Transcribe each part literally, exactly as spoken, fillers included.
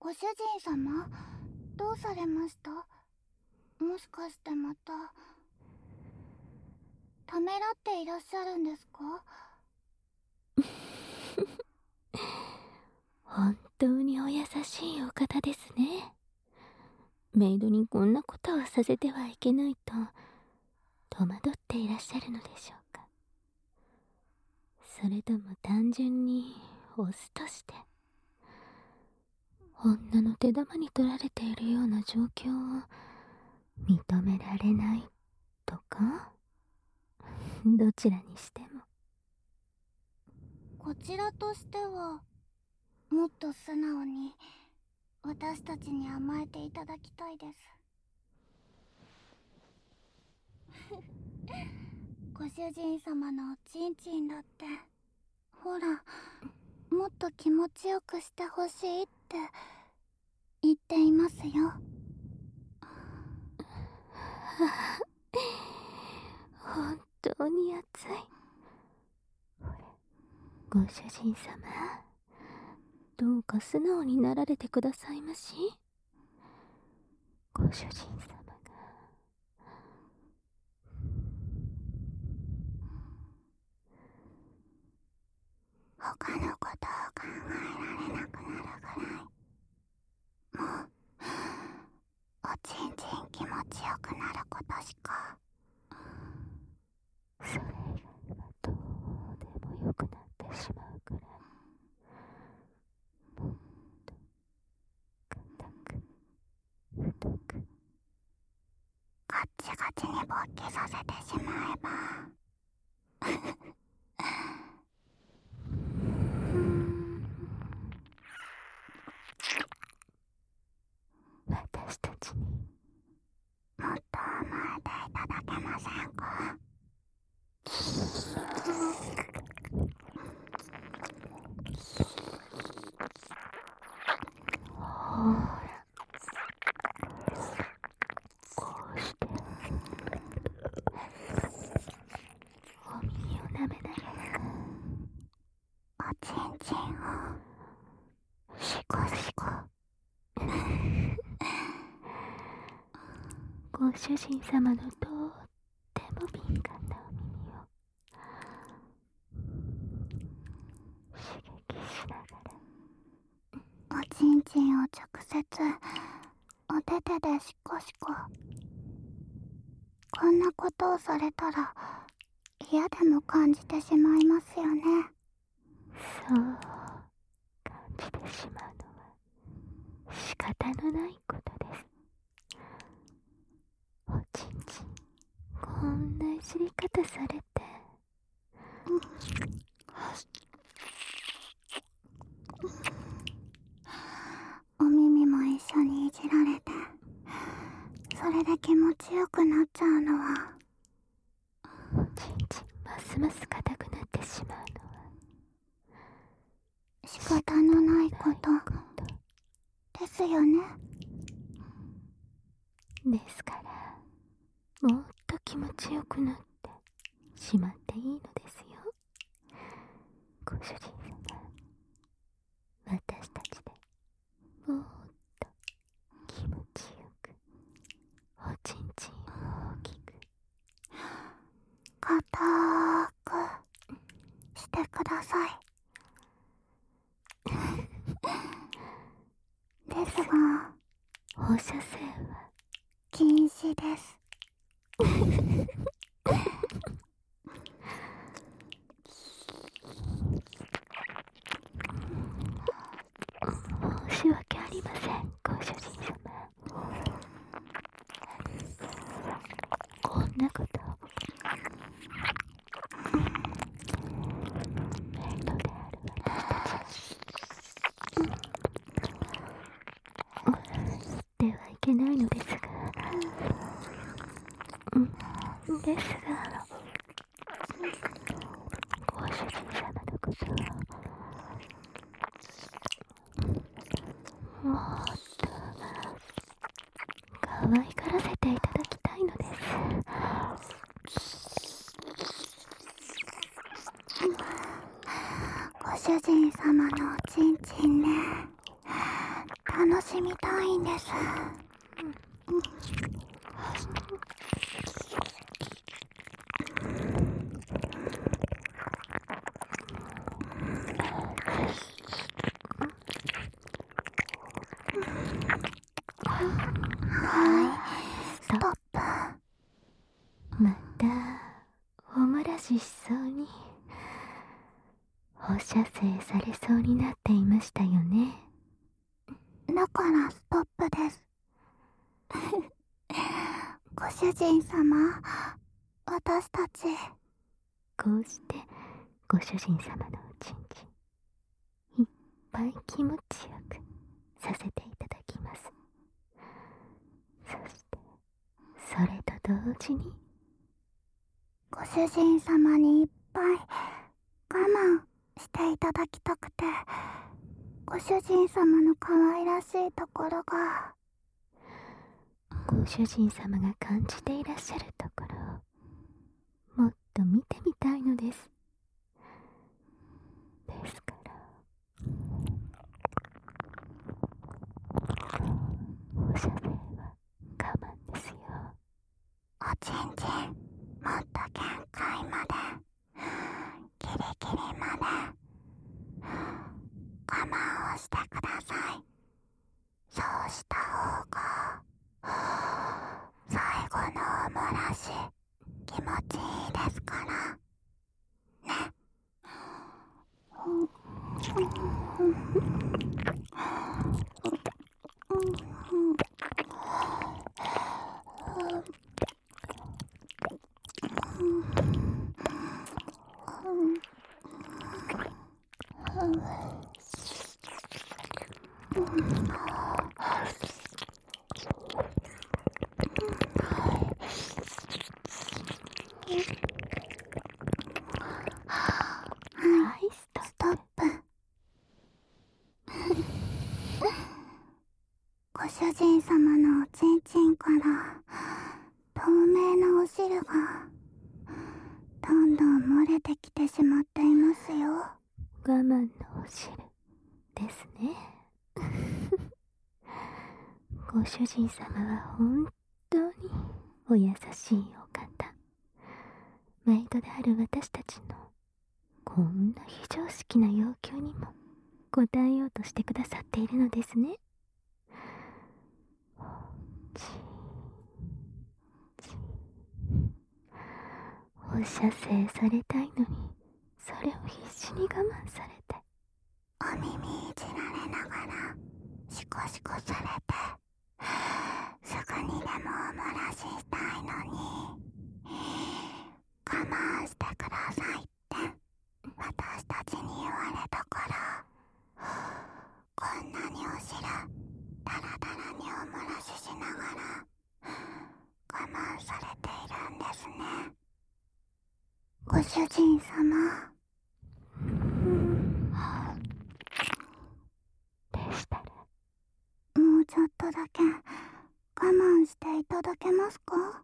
ご主人様、どうされました？もしかしてまたためらっていらっしゃるんですか？ 本当にお優しいお方ですね。メイドにこんなことをさせてはいけないと戸惑っていらっしゃるのでしょうか。それとも単純にオスとして女の手玉に取られているような状況を認められないとか。どちらにしてもこちらとしてはもっと素直に私たちに甘えていただきたいです。ご主人様のおちんちんだってほら、もっと気持ちよくしてほしいって言っていますよ。 本当に熱い。ご主人様、どうか素直になられてくださいまし。ご主人様が他のことを考えられなくなるぐらい、もうおちんちん気持ちよくなることしか。 それ以外はどうでもよくなってしまうくらい、もっと硬く太くガッチガチに勃起させてしまえば私たちにもっと甘えていただけませんか？ ほら、こうしてお耳を舐めながらおちんちんをシコシコご主人様のとっても敏感なお耳を刺激しながら、 おちんちんを直接お手手でシコシコ。こんなことをされたら嫌でも感じてしまいますよね。 そう感じてしまうのは仕方のないことです。おちんちんこんないじり方されて、 お耳も一緒にいじられて、それで気持ちよくなっちゃうのは、 おちんちんますます硬くなってしまうのは仕方のないことですよね。 ですから、もっと気持ちよくなってしまっていいのですよ。ご主人様、私たちでもっと気持ちよくおちんちんを大きく硬くしてください。ですが放射線は禁止です。 申し訳ありません、ご主人様。こんなことメイドである私たちではいけないのですが、ですがご主人様のことをもっと可愛がらせていただきたいのです。 ご主人様のおちんちんね、た楽しみたいんです。うん、ストップ。 またお漏らししそうに放射精されそうになっていましたよね。 だからストップです。ご主人様、私たちこうしてご主人様のおちんちんいっぱい気持ちよくさせていただきます。そしてそれと同時にご主人様にいっぱい我慢していただきたくて、ご主人様の可愛らしいところが、 ご主人様が感じていらっしゃるところをもっと見てみたいのです。ですから放射線は我慢ですよ。 おちんちんもっと限界まで、ギリギリまで我慢をしてください。そうした方が最後のお漏らし気持ちいいですからね。 はい、ストストップ。ご主人様のおちんちんから透明なお汁がどんどん漏れてきてしまっていますよ。 我慢のお汁ですね。ご主人様は本当にお優しいお方。メイドである私たちのこんな非常識な要求にも応えようとしてくださっているのですね。ちち放射精されたいのにそれを必死に我慢されて、 お耳いじられながらシコシコされて、すぐにでもお漏らししたいのに我慢してくださいって私たちに言われたから、こんなにお汁ダラダラにお漏らししながら我慢されているんですね。ご主人様、 でしたらもうちょっとだけ我慢していただけますか？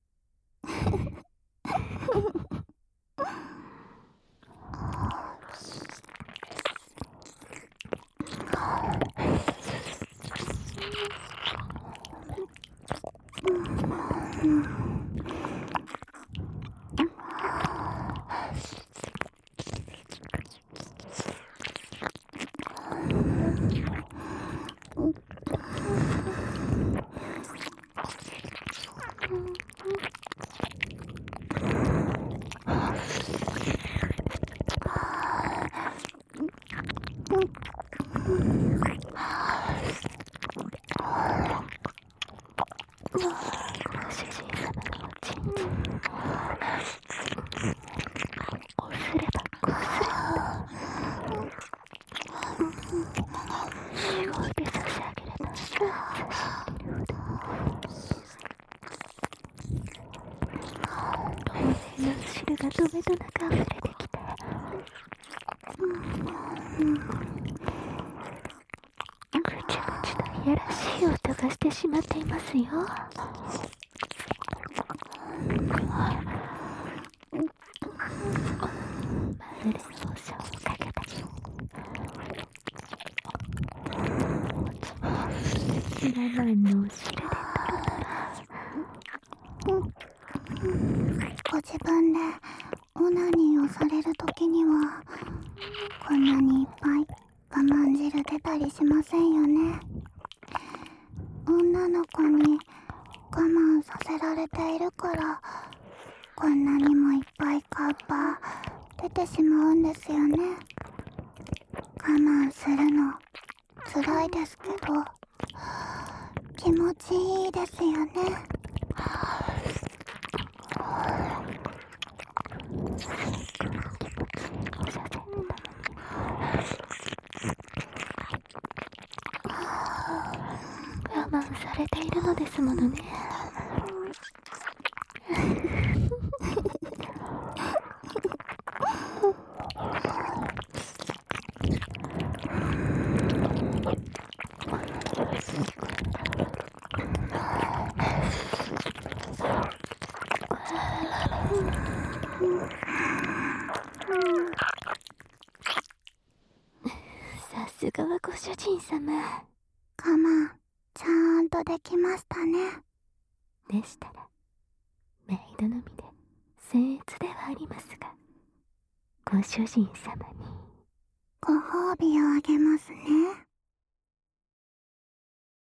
汁がとめどなく溢れてきて、ぐちぐちといやらしい音がしてしまっていますよ。まるで放射をかけたおつまみママンのお汁でトロトロ。 ご自分でオナニーをされるときにはこんなにいっぱい我慢汁出たりしませんよね。女の子に我慢させられているからこんなにもいっぱいカッパ出てしまうんですよね。我慢するの辛いですけど気持ちいいですよね。 我慢されているのですものね。さすがはご主人様。 我慢ちゃんとできましたね。 でしたらメイドのみで僭越ではありますが、ご主人様にご褒美をあげますね。